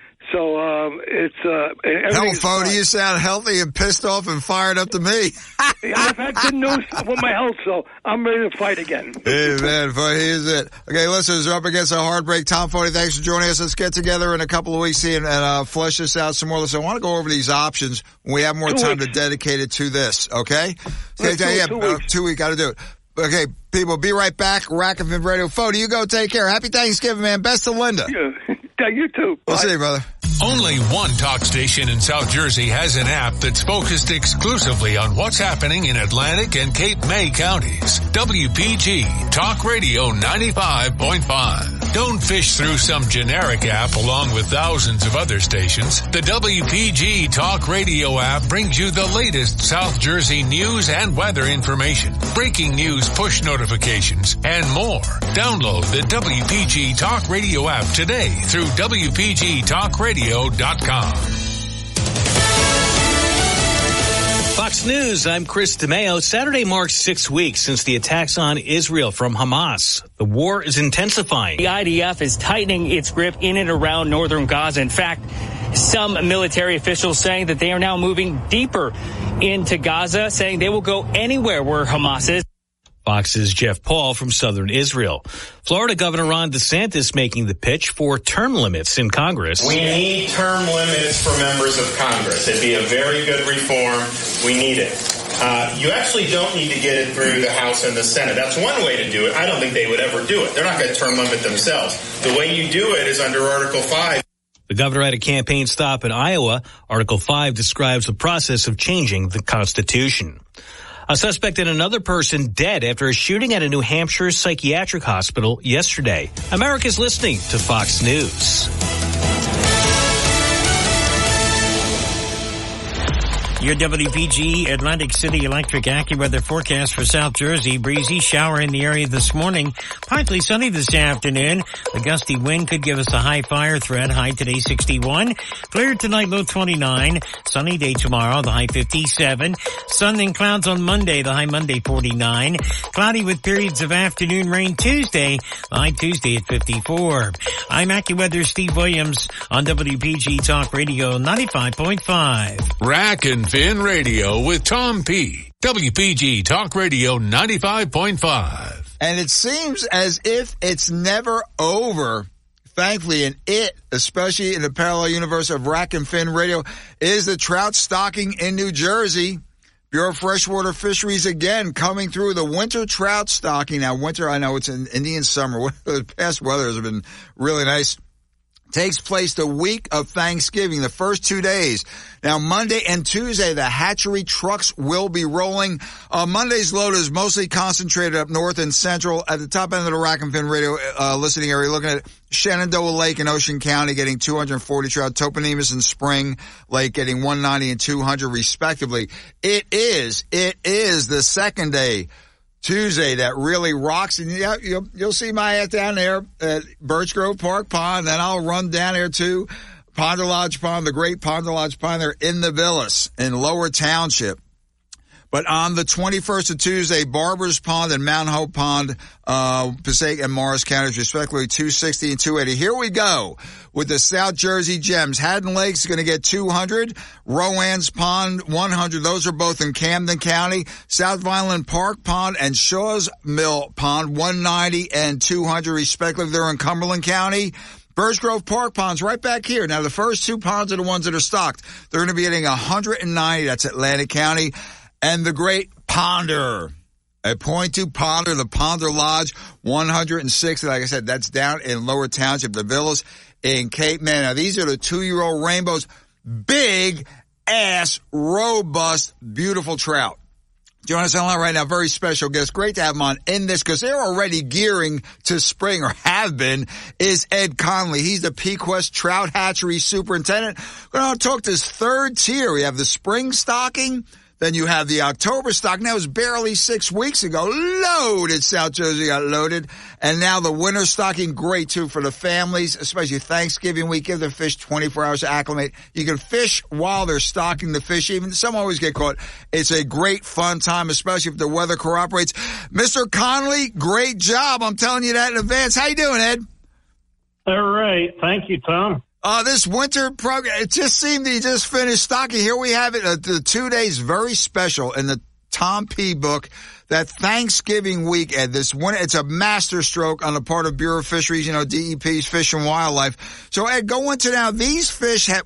So it's hell, Fody, you sound healthy and pissed off and fired up to me. I've had good news with my health, so I'm ready to fight again. Hey, man, here's it. Okay, listeners, we're up against a hard break. Tom Fody, thanks for joining us. Let's get together in a couple of weeks and flesh this out some more. Listen, I want to go over these options when we have more time to dedicate it to this, okay? 2 weeks, got to do it. Okay, people, be right back. Rack of Radio. Fody, you go take care. Happy Thanksgiving, man. Best of Linda. Yeah, you too. We'll see you, brother. Only one talk station in South Jersey has an app that's focused exclusively on what's happening in Atlantic and Cape May counties. WPG Talk Radio 95.5. Don't fish through some generic app along with thousands of other stations. The WPG Talk Radio app brings you the latest South Jersey news and weather information, breaking news push notifications, and more. Download the WPG Talk Radio app today through WPGTalkRadio.com. Fox News, I'm Chris DeMeo. Saturday marks 6 weeks since the attacks on Israel from Hamas. The war is intensifying. The IDF is tightening its grip in and around northern Gaza. In fact, some military officials saying that they are now moving deeper into Gaza, saying they will go anywhere where Hamas is. Fox's Jeff Paul from southern Israel. Florida Governor Ron DeSantis making the pitch for term limits in Congress. We need term limits for members of Congress. It'd be a very good reform. We need it. You actually don't need to get it through the House and the Senate. That's one way to do it. I don't think they would ever do it. They're not going to term limit themselves. The way you do it is under Article 5. The governor had a campaign stop in Iowa. Article 5 describes the process of changing the Constitution. A suspect and another person dead after a shooting at a New Hampshire psychiatric hospital yesterday. America's listening to Fox News. Your WPG Atlantic City Electric AccuWeather forecast for South Jersey. Breezy shower in the area this morning. Partly sunny this afternoon. A gusty wind could give us a high fire threat. High today 61. Clear tonight, low 29. Sunny day tomorrow, the high 57. Sun and clouds on Monday, the high Monday 49. Cloudy with periods of afternoon rain Tuesday, the high Tuesday at 54. I'm AccuWeather Steve Williams on WPG Talk Radio 95.5. Rack and Fin Radio with Tom P. WPG Talk Radio 95.5. And it seems as if it's never over. Thankfully, and especially in the parallel universe of Rack and Fin Radio, is the trout stocking in New Jersey. Bureau of Freshwater Fisheries again coming through the winter trout stocking. Now, winter, I know it's in Indian summer. The past weather has been really nice. Takes place the week of Thanksgiving, the first 2 days. Now, Monday and Tuesday, the hatchery trucks will be rolling. Monday's load is mostly concentrated up north and central. At the top end of the Rack and Fin Radio listening area, looking at Shenandoah Lake in Ocean County getting 240 trout, Toponimus and Spring Lake getting 190 and 200 respectively. It is the second day, Tuesday, that really rocks. And you'll see my ad down there at Birch Grove Park Pond. Then I'll run down there to Ponder Lodge Pond, the great Ponder Lodge Pond there in the Villas in Lower Township. But on the 21st of Tuesday, Barbers Pond and Mount Hope Pond, Passaic and Morris counties, respectively, 260 and 280. Here we go with the South Jersey Gems. Haddon Lake's going to get 200. Rowan's Pond, 100. Those are both in Camden County. South Vineland Park Pond and Shaw's Mill Pond, 190 and 200, respectively. They're in Cumberland County. Birch Grove Park Pond's right back here. Now, the first two ponds are the ones that are stocked. They're going to be getting 190. That's Atlantic County. And the great Ponder, at Point 2 Ponder, the Ponder Lodge, 106. Like I said, that's down in Lower Township, the Villas in Cape May. Now, these are the 2-year-old rainbows. Big ass, robust, beautiful trout. Joining us online right now, very special guest. Great to have him on in this because they're already gearing to spring, or have been, is Ed Conley. He's the Pequest Trout Hatchery Superintendent. We're going to talk this third tier. We have the spring stocking. Then you have the October stock. Now, it was barely 6 weeks ago. Loaded. South Jersey got loaded. And now the winter stocking, great, too, for the families, especially Thanksgiving week. Give the fish 24 hours to acclimate. You can fish while they're stocking the fish. Even some always get caught. It's a great, fun time, especially if the weather cooperates. Mr. Conley, great job. I'm telling you that in advance. How you doing, Ed? All right. Thank you, Tom. This winter program, it just seemed he just finished stocking. Here we have it, the 2 days, very special in the Tom P. book, that Thanksgiving week, Ed. This winter, it's a master stroke on the part of Bureau of Fisheries, DEP's Fish and Wildlife. So, Ed, go into now, these fish they're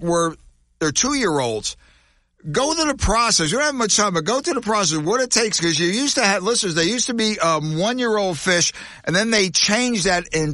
2-year-olds. Go to the process. You don't have much time, but go to the process, what it takes, because you used to have, listeners, they used to be 1-year-old fish, and then they changed that in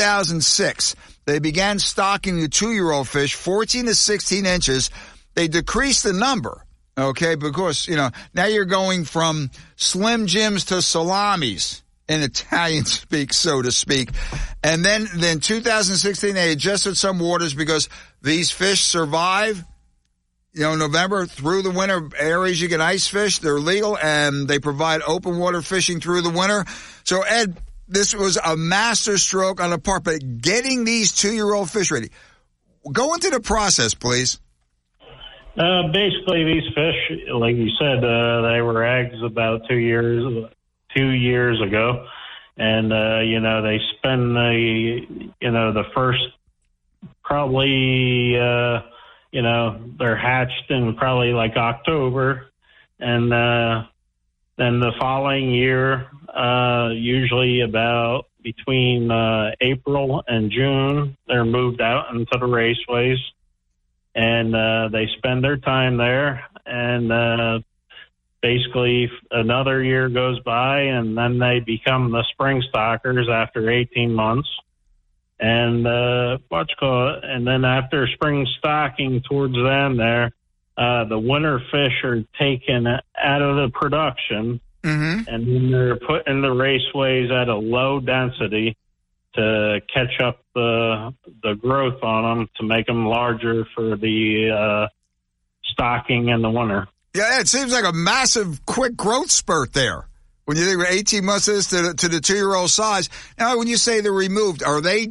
2006. They began stocking the 2-year-old fish, 14 to 16 inches. They decreased the number, okay, because, now you're going from Slim Jims to salamis, in Italian speak, so to speak. And then 2016, they adjusted some waters because these fish survive, November through the winter. Areas you can ice fish, they're legal, and they provide open water fishing through the winter. So, Ed, this was a master stroke on the part, but getting these 2-year-old fish ready. Go into the process, please. Basically, these fish, like you said, they were eggs about 2 years ago, and they spend the first probably they're hatched in probably like October, and then the following year, usually about between April and June, they're moved out into the raceways, and they spend their time there, and basically another year goes by, and then they become the spring stockers after 18 months. And and then after spring stocking towards the end there, the winter fish are taken out of the production, and then they're put in the raceways at a low density to catch up the growth on them to make them larger for the stocking in the winter. Yeah, it seems like a massive, quick growth spurt there. When you think of 18 months is to the 2-year-old size. Now, when you say they're removed, are they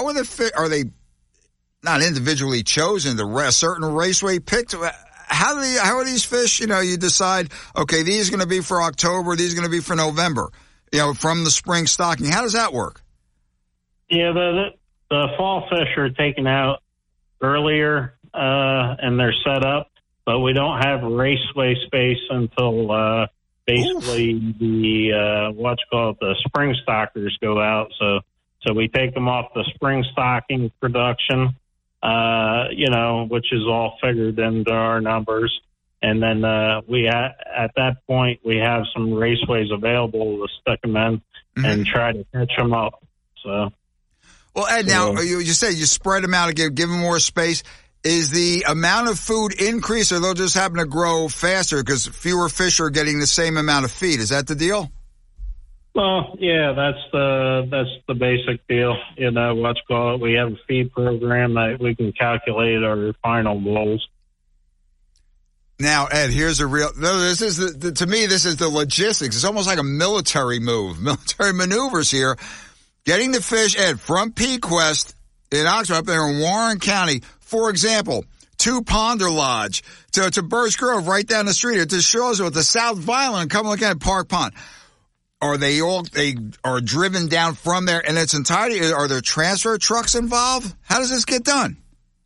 not individually chosen? The certain raceway picked. How are these fish? You decide, okay, these are going to be for October, these are going to be for November. From the spring stocking. How does that work? Yeah, the fall fish are taken out earlier, and they're set up, but we don't have raceway space until basically the spring stockers go out. So we take them off the spring stocking production, which is all figured into our numbers. And then at that point, we have some raceways available to stick them in and try to catch them up. So, well, Ed, now you say you spread them out and give them more space. Is the amount of food increase, or they'll just happen to grow faster because fewer fish are getting the same amount of feed? Is that the deal? Well, yeah, that's the basic deal. We have a feed program that we can calculate our final goals. Now, Ed, here's to me, this is the logistics. It's almost like a military maneuvers here. Getting the fish, Ed, from Pequest in Oxford, up there in Warren County, for example, to Ponder Lodge, to Birch Grove, right down the street, or to Shawsville, to South Violent, come look at Park Pond. They are driven down from there in its entirety? Are there transfer trucks involved? How does this get done?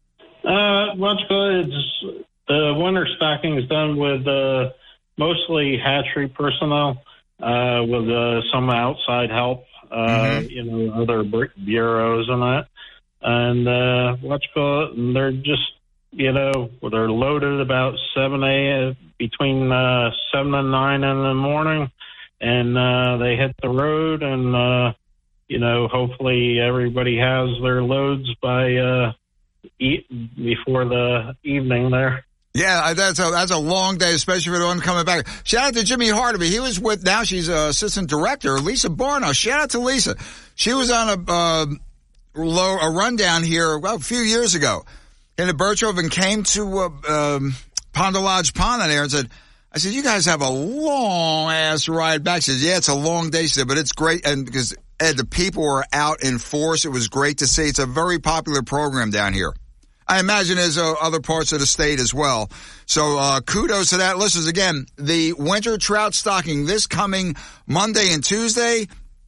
The winter stocking is done with mostly hatchery personnel, with some outside help, other bureaus and that. And they're just, they're loaded about 7 a.m., between 7 and 9 in the morning, and they hit the road, and, hopefully everybody has their loads by before the evening there. Yeah, that's a long day, especially for the one coming back. Shout out to Jimmy Hardaby. He was now she's assistant director, Lisa Barno. Shout out to Lisa. She was on a rundown here a few years ago in the Birch Grove and came to Ponder Lodge Pond on there and I said, you guys have a long ass ride back. She says, yeah, it's a long day. She said, but it's great. And because Ed, the people were out in force. It was great to see. It's a very popular program down here. I imagine there's other parts of the state as well. So kudos to that. Listeners, again, the winter trout stocking this coming Monday and Tuesday,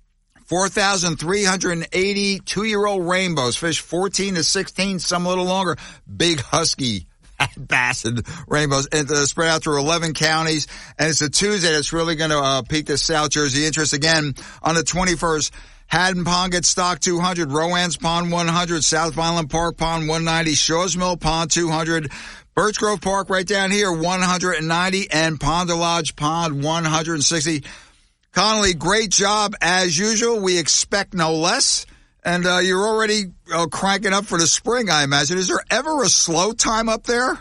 4,380 2-year-old rainbows, fish 14 to 16, some a little longer, big husky bass and rainbows, and spread out through 11 counties. And it's a Tuesday that's really going to pique the South Jersey interest. Again, on the 21st, Haddon Pond gets stocked 200, Rowan's Pond 100, South Violent Park Pond 190, Shaw's Mill Pond 200, Birch Grove Park right down here 190, and Ponder Lodge Pond 160. Connolly, great job as usual. We expect no less. And you're already cranking up for the spring, I imagine. Is there ever a slow time up there?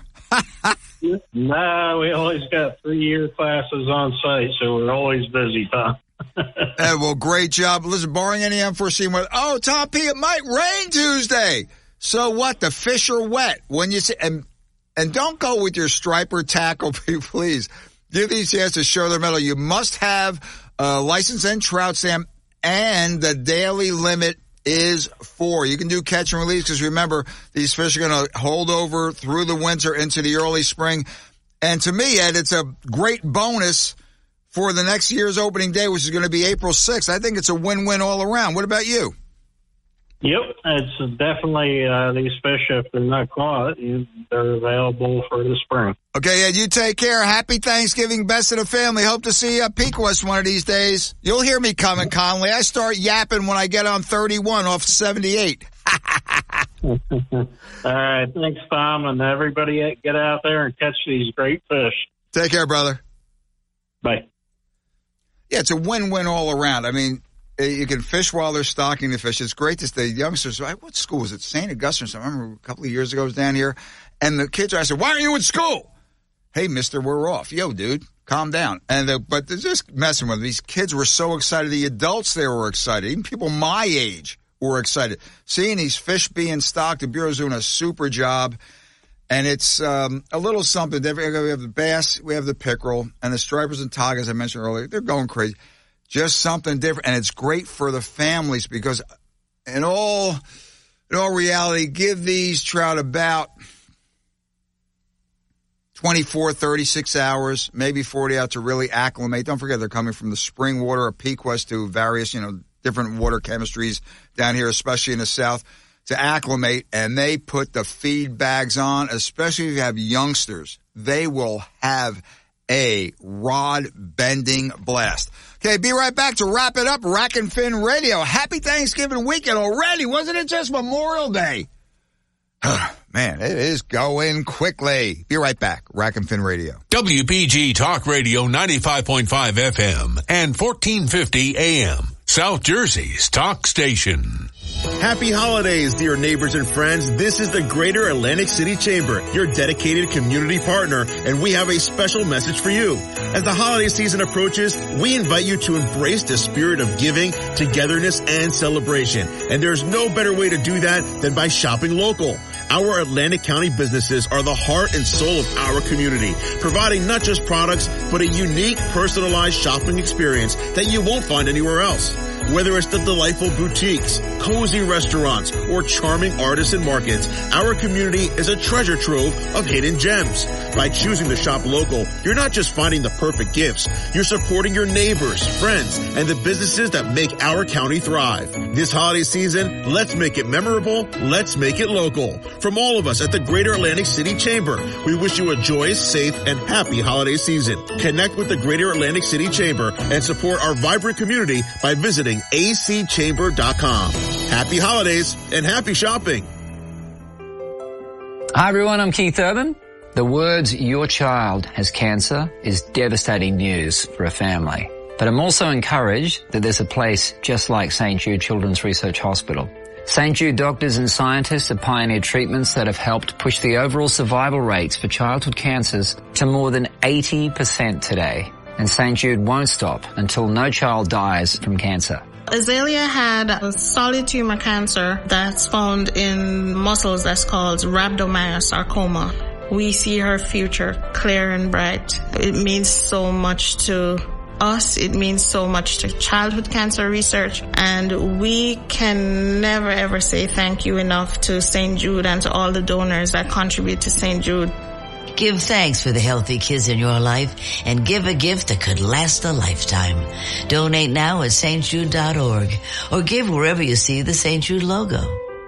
No, we always got 3-year classes on site, so we're always busy, Tom. Well, great job. Listen, barring any unforeseen weather. Oh, Tom P., it might rain Tuesday. So what? The fish are wet. When you see, and don't go with your striper tackle, please. Give these guys to show their mettle. You must have a license and trout stamp, and the daily limit is 4. You can do catch and release because remember, these fish are going to hold over through the winter into the early spring. And to me, Ed, it's a great bonus for the next year's opening day, which is going to be April 6th. I think it's a win-win all around. What about you? Yep, it's definitely these fish, if they're not caught, they're available for the spring. Okay, Ed, you take care. Happy Thanksgiving, best of the family. Hope to see you at Pequest one of these days. You'll hear me coming, Conley. I start yapping when I get on 31 off 78. All right, thanks, Tom, and everybody get out there and catch these great fish. Take care, brother. Bye. Yeah, it's a win-win all around. I mean, you can fish while they're stocking the fish. It's great to the youngsters. What school was it? St. Augustine. I remember a couple of years ago I was down here, and the kids, I said, why aren't you in school? Hey, mister, we're off. Yo, dude, calm down. But they're just messing with them. These kids were so excited. The adults there were excited. Even people my age were excited. Seeing these fish being stocked, the Bureau's doing a super job. And it's a little something different. We have the bass, we have the pickerel, and the stripers and tagas I mentioned earlier. They're going crazy. Just something different, and it's great for the families because in all reality, give these trout about 24, 36 hours, maybe 40 out to really acclimate. Don't forget, they're coming from the spring water of Pequest to various, different water chemistries down here, especially in the south, to acclimate, and they put the feed bags on, especially if you have youngsters. They will have a rod-bending blast. Okay, be right back to wrap it up. Rack and Fin Radio. Happy Thanksgiving weekend already. Wasn't it just Memorial Day? Man, it is going quickly. Be right back. Rack and Fin Radio. WPG Talk Radio 95.5 FM and 1450 AM. South Jersey's talk station. Happy holidays, dear neighbors and friends. This is the Greater Atlantic City Chamber, your dedicated community partner, and we have a special message for you. As the holiday season approaches, we invite you to embrace the spirit of giving, togetherness, and celebration. And there's no better way to do that than by shopping local. Our Atlantic County businesses are the heart and soul of our community, providing not just products, but a unique, personalized shopping experience that you won't find anywhere else. Whether it's the delightful boutiques, cozy restaurants, or charming artists and markets, our community is a treasure trove of hidden gems. By choosing to shop local, you're not just finding the perfect gifts, you're supporting your neighbors, friends, and the businesses that make our county thrive. This holiday season, let's make it memorable, let's make it local. From all of us at the Greater Atlantic City Chamber, we wish you a joyous, safe, and happy holiday season. Connect with the Greater Atlantic City Chamber and support our vibrant community by visiting acchamber.com. Happy holidays and happy shopping. Hi everyone, I'm Keith Urban. The words "your child has cancer" is devastating news for a family. But I'm also encouraged that there's a place just like St. Jude Children's Research Hospital. St. Jude doctors and scientists have pioneered treatments that have helped push the overall survival rates for childhood cancers to more than 80% today. And St. Jude won't stop until no child dies from cancer. Azalea had a solid tumor cancer that's found in muscles that's called rhabdomyosarcoma. We see her future clear and bright. It means so much to us. It means so much to childhood cancer research. And we can never ever say thank you enough to St. Jude and to all the donors that contribute to St. Jude. Give thanks for the healthy kids in your life and give a gift that could last a lifetime. Donate now at stjude.org or give wherever you see the St. Jude logo.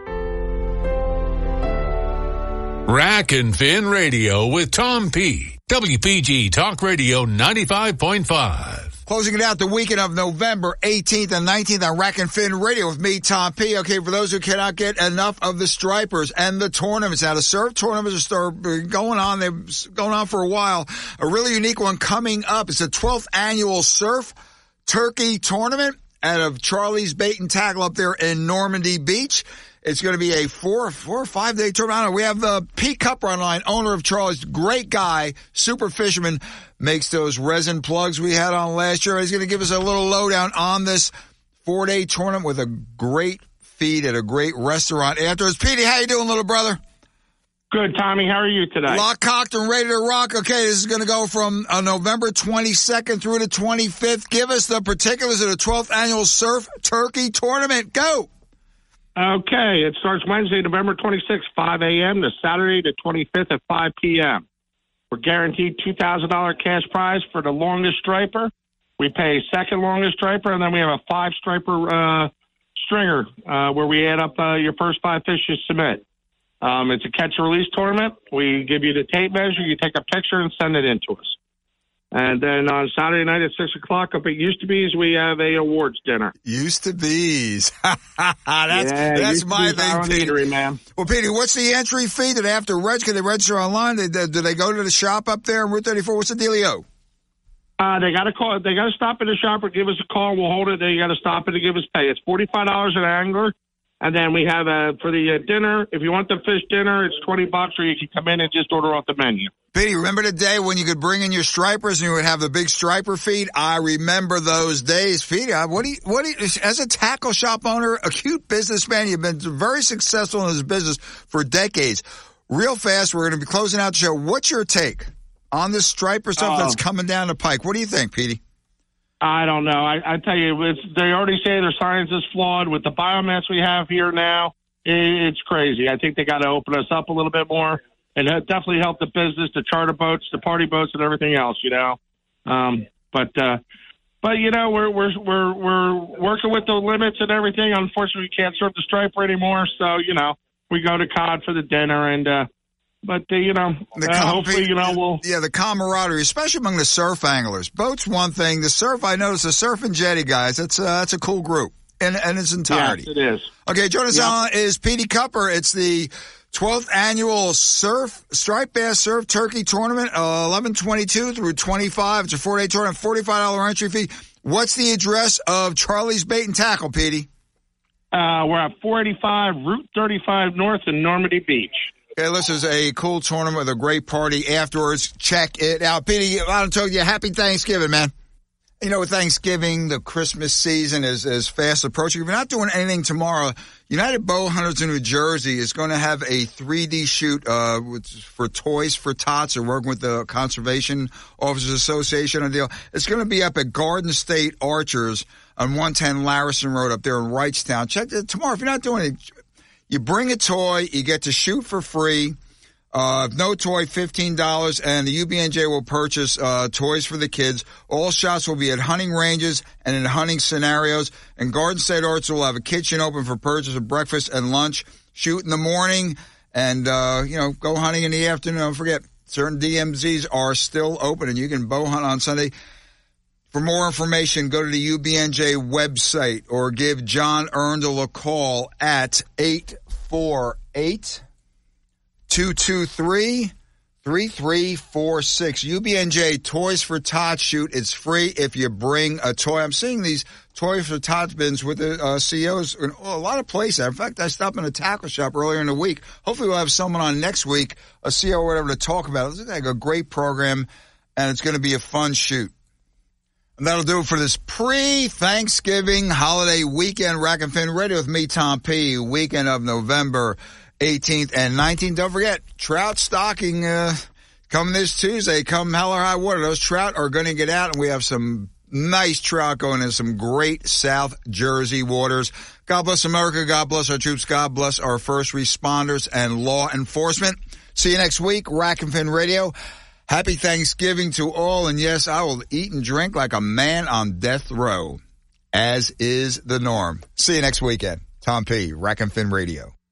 Rack and Fin Radio with Tom P. WPG Talk Radio 95.5. Closing it out the weekend of November 18th and 19th on Rack and Fin Radio with me, Tom P. Okay, for those who cannot get enough of the stripers and the tournaments. Now, the surf tournaments are going on. They've going on for a while. A really unique one coming up. It's the 12th annual Surf Turkey Tournament out of Charlie's Bait and Tackle up there in Normandy Beach. It's going to be a 4 or 5 day tournament. We have the Pete Cupper online, owner of Charlie's, great guy, super fisherman, makes those resin plugs we had on last year. He's going to give us a little lowdown on this 4-day tournament with a great feed at a great restaurant afterwards. Petey, how you doing, little brother? Good, Tommy. How are you today? Lock, cocked, and ready to rock. Okay, this is going to go from November 22nd through the 25th. Give us the particulars of the 12th Annual Surf Turkey Tournament. Go! Okay, it starts Wednesday, November 26th, 5 a.m. to Saturday, the 25th at 5 p.m. We're guaranteed $2,000 cash prize for the longest striper. We pay second longest striper, and then we have a 5-striper stringer where we add up your first 5 fish you submit. It's a catch-and-release tournament. We give you the tape measure. You take a picture and send it in to us. And then on Saturday night at 6 o'clock up at Used to Be's, we have a awards dinner. Used to Be's. that's my thing, Peter. Man. Well, Peter, what's the entry fee? Do they have to register? Can they register online? Do they go to the shop up there on Route 34? What's the dealio? They got to call. They got to stop in the shop or give us a call. We'll hold it. They got to stop it and give us pay. It's $45 an angler. And then we have for the dinner, if you want the fish dinner, it's $20, or you can come in and just order off the menu. Petey, remember the day when you could bring in your stripers and you would have the big striper feed? I remember those days. Petey, what do you, as a tackle shop owner, acute businessman, you've been very successful in this business for decades. Real fast, we're going to be closing out the show. What's your take on this striper stuff that's coming down the pike? What do you think, Petey? I don't know. I tell you, they already say their science is flawed. With the biomass we have here now, it's crazy. I think they got to open us up a little bit more, and definitely help the business, the charter boats, the party boats, and everything else. You know, but you know, we're working with the limits and everything. Unfortunately, we can't serve the striper anymore, so you know, we go to cod for the dinner and. But, you know, hopefully, you know, we'll... Yeah, the camaraderie, especially among the surf anglers. Boat's one thing. The surf, I noticed the surf and jetty guys, that's a cool group in its entirety. Yes, it is. Okay, joining us on is Petey Cupper. It's the 12th Annual Striped Bass Surf Turkey Tournament, 11/22 through 25. It's a 4-day tournament, $45 entry fee. What's the address of Charlie's Bait and Tackle, Petey? We're at 485 Route 35 North in Normandy Beach. Okay, this is a cool tournament with a great party afterwards. Check it out. Petey, I don't tell you, happy Thanksgiving, man. You know, with Thanksgiving, the Christmas season is fast approaching. If you're not doing anything tomorrow, United Bow Hunters in New Jersey is going to have a 3D shoot for Toys for Tots. They're working with the Conservation Officers Association on the deal. It's going to be up at Garden State Archers on 110 Larison Road up there in Wrightstown. Check it tomorrow. If you're not doing anything, you bring a toy, you get to shoot for free. No toy, $15, and the UBNJ will purchase toys for the kids. All shots will be at hunting ranges and in hunting scenarios. And Garden State Arts will have a kitchen open for purchase of breakfast and lunch. Shoot in the morning and, you know, go hunting in the afternoon. Don't forget, certain DMZs are still open, and you can bow hunt on Sunday. For more information, go to the UBNJ website or give John Erndl a call at 848-223-3346. UBNJ Toys for Tots shoot. It's free if you bring a toy. I'm seeing these Toys for Tots bins with the CEOs in a lot of places. In fact, I stopped in a tackle shop earlier in the week. Hopefully we'll have someone on next week, a CEO or whatever, to talk about it. It's like a great program, and it's going to be a fun shoot. And that'll do it for this pre-Thanksgiving holiday weekend. Rack and Fin Radio with me, Tom P. Weekend of November 18th and 19th. Don't forget, trout stocking coming this Tuesday. Come hell or high water. Those trout are going to get out, and we have some nice trout going in some great South Jersey waters. God bless America. God bless our troops. God bless our first responders and law enforcement. See you next week. Rack and Fin Radio. Happy Thanksgiving to all, and yes, I will eat and drink like a man on death row, as is the norm. See you next weekend. Tom P., Rack and Fin Radio.